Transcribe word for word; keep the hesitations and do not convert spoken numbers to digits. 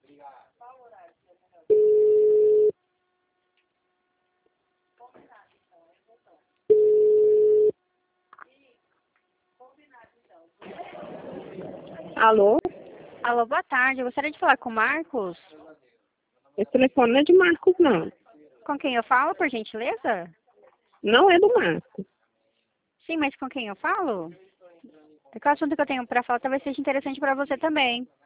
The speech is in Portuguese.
Alô? Alô, boa tarde. Eu gostaria de falar com o Marcos. Esse telefone não é de Marcos, não. Com quem eu falo, por gentileza? Não é do Marcos. Sim, mas com quem eu falo? É que o assunto que eu tenho para falar talvez seja interessante para você também.